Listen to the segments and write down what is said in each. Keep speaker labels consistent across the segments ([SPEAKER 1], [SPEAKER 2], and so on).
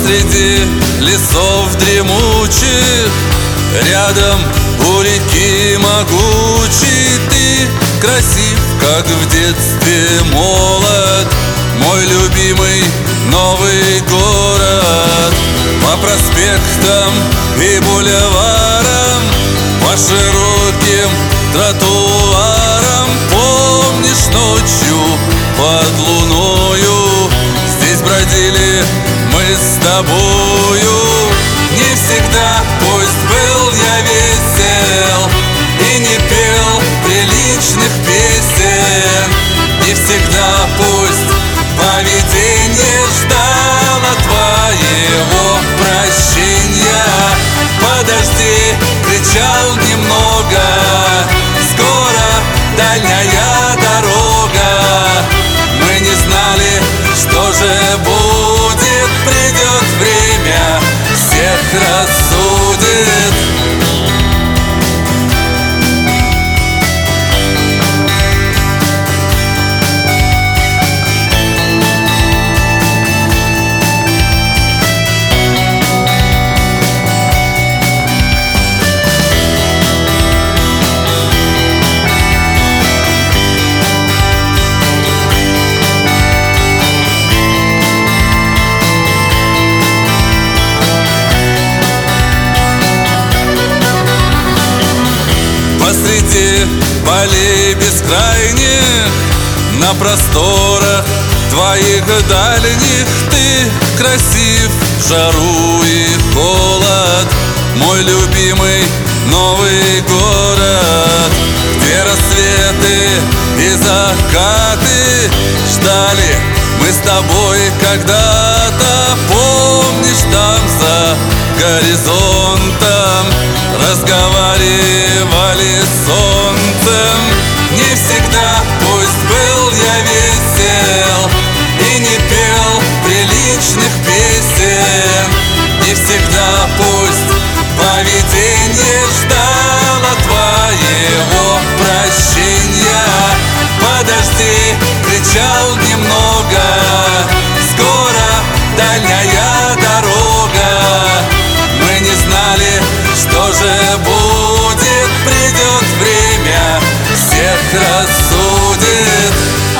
[SPEAKER 1] Посреди лесов дремучих, рядом у реки могучей, ты красив, как в детстве молод, мой любимый новый город. По проспектам и бульварам, по широким тротуарам, помнишь, ночью под луною здесь бродили мы с тобою. Не всегда пусть был я весел и не пел приличных песен, не всегда пусть поведение ждало твоего прощения. Подожди, кричал немного, скоро дальняя дорога. Мы не знали, что же будет, придет время, всех рассудит. Посреди полей бескрайних, на просторах твоих дальних, ты красив в жару и холод, мой любимый новый город. Где рассветы и закаты ждали мы с тобой когда-то, помнишь, там за горизонтом разговаривали с солнцем. Не всегда пусть был я весел и не пел приличных песен, не всегда пусть поведение ждало твоего прощения. Подожди, кричал немного, скоро дальняя дорога. Мы не знали, что же будет, придет время, всех рассудит.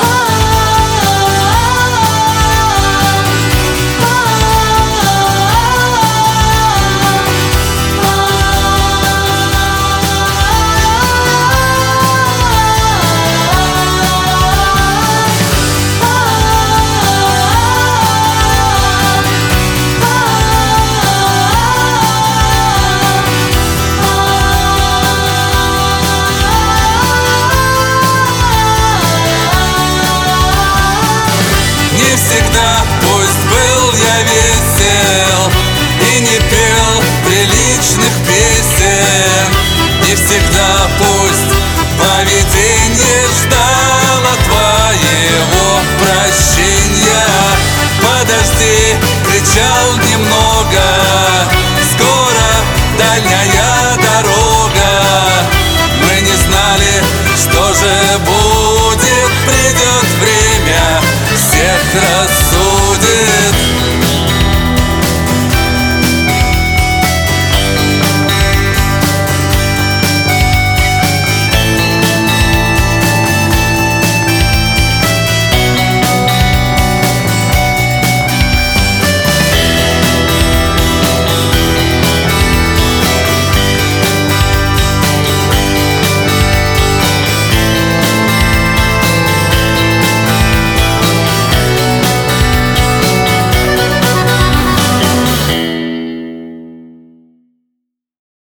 [SPEAKER 1] Не всегда пусть был я весел и не пел приличных песен, не всегда пусть поведение ждало твоего прощения. Подожди, кричал